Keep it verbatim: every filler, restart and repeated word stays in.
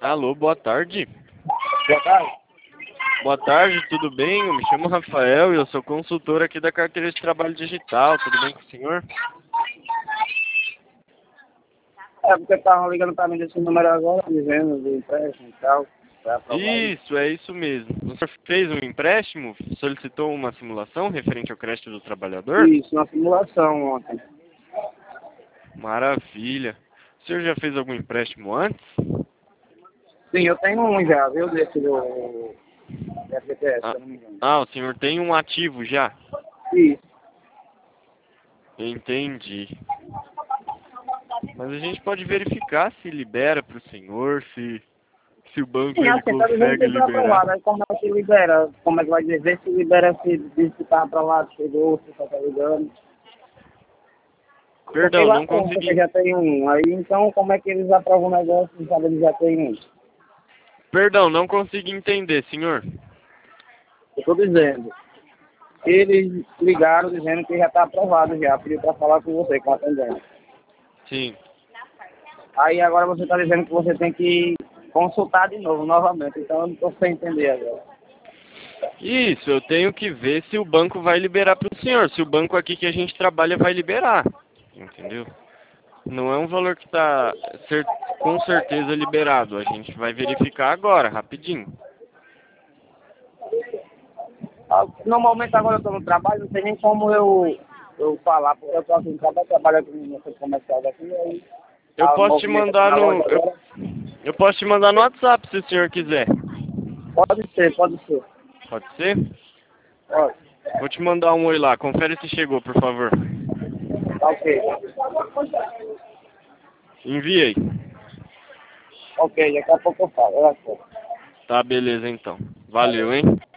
Alô, boa tarde. Boa tarde. Boa tarde, tudo bem? Eu me chamo Rafael e eu sou consultor aqui da carteira de trabalho digital. Tudo bem com o senhor? É porque estavam ligando para mim desse número agora, dizendo do empréstimo e tal. Isso, é isso mesmo. O senhor fez um empréstimo? Solicitou uma simulação referente ao crédito do trabalhador? Isso, uma simulação ontem. Maravilha. O senhor já fez algum empréstimo antes? Sim, eu tenho um já, viu, desse do F G T S, Ah, se eu não me engano. ah, o senhor tem um ativo já? Isso. Entendi. Mas a gente pode verificar se libera para o senhor, se, se o banco Sim, ele assim, tá dizendo que consegue foi aprovado. liberar. Aí como é que libera? Como é que vai dizer se libera, se diz que tá aprovado, chegou, se só tá ligando? Porque Perdão, lá não conta que consegui. já tem um. Aí então como é que eles aprovam o negócio se sabe que já tem um? Perdão, não consegui entender, senhor. Eu tô dizendo. Eles ligaram dizendo que já tá aprovado já, pediu para falar com você, com a atendente. Sim. Aí agora você está dizendo que você tem que consultar de novo, novamente. Então eu não estou sem entender agora. Isso, eu tenho que ver se o banco vai liberar para o senhor. Se o banco aqui que a gente trabalha vai liberar. Entendeu? Não é um valor que está cer com certeza liberado. A gente vai verificar agora, rapidinho. Ah, normalmente agora eu estou no trabalho, não sei nem como eu, eu falar, porque eu estou aqui no trabalho, trabalho aqui no centro comercial daqui, aí Eu a posso te movimento aqui mandar na no loja eu, agora. eu posso te mandar no WhatsApp se o senhor quiser. Pode ser, pode ser. Pode ser? Pode. Vou te mandar um oi lá. Confere se chegou, por favor. Tá ok. Enviei. Ok, daqui a pouco eu falo. Eu acho. Tá, beleza então. Valeu, hein?